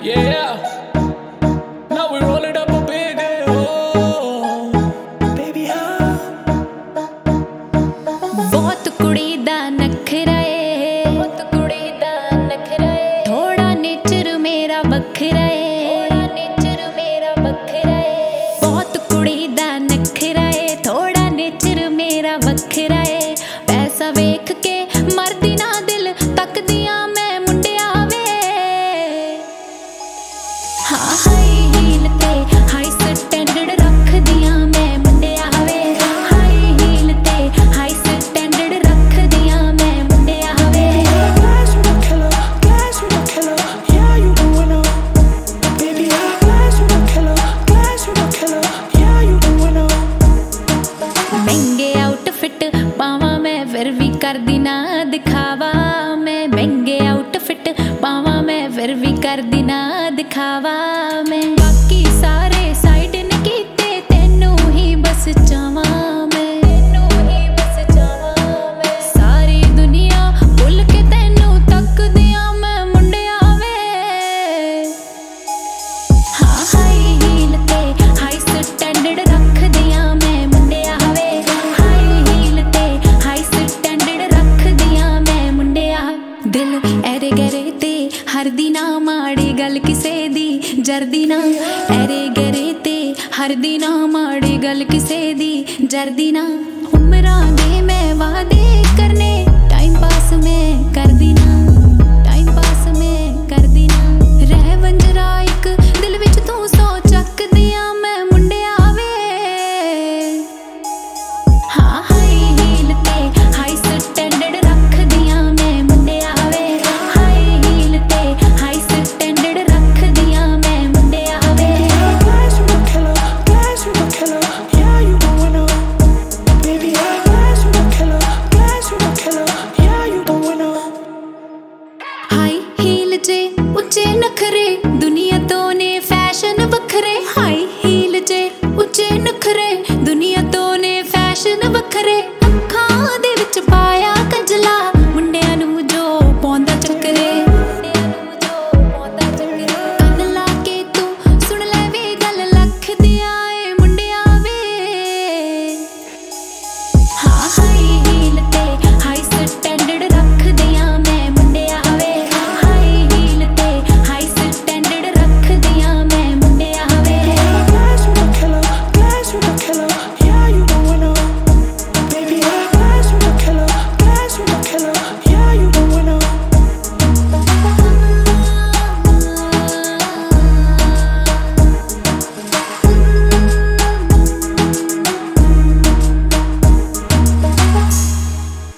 Yeah, now we roll it up a big oh baby हाँ बहुत कुड़ी दा नखरा है, बहुत कुड़ी दा नखरा है, थोड़ा नेचर मेरा बखरा है, थोड़ा नेचर मेरा बखरा है, बहुत कुड़ी दा नखरा है, थोड़ा नेचर मेरा बखरा है, पैसा वेख के मरदी ना दिल तक दिया मैं मुंडिया वे हाँ हाई हील ते हाई स्टैंडर्ड रख दिया मैं मुंडिया वे हाई हील ते हाई स्टैंडर्ड रख दिया मैं मुंडिया वे Glass with a killer, yeah you the winner baby glass with a killer, yeah you the winner महंगे आउटफिट पावा मैं फिर भी कर दी ना दिखावा मैं महंगे आउटफिट पावा मैं फिर भी कर दी ना दिखावा मैं बाकी सारे साइड ने कीते तेनू ही बस चावा मैं तेनू ही बस चावा मैं सारी दुनिया भुल के तेनू तक दिया मैं मुंडिया वे हाँ हाई हील ते हाई स्टैंडर्ड रख दिया मैं मुंडिया वे हाई हील ते हाई स्टैंडर्ड रख दिया मैं मुंडिया दिल एरे गरे ते हर दी ना माड़ी गल किसे दी जरदी ना एरे गरे ते हर दी ना माड़ी गल किसे दी जरदी ना उमरां दे मैं वादे करने टाइम पास में कर दी ना टाइम पास में कर दी ना रह वंजरा एक दिल विच तू सो चक दिया मैं मुंडिया वे हाँ हाई हील ते हाई स्टैंडर्ड रख दिया मैं मुंडिया वे हाई हील ते हाई स्टैंडर्ड रख दिया मैं मुंडिया वे Glass with a killer, yeah you the winner baby glass with a killer, yeah you the winner high heel जे उच्चे नखरे दुनिया तो ने फैशन बखरे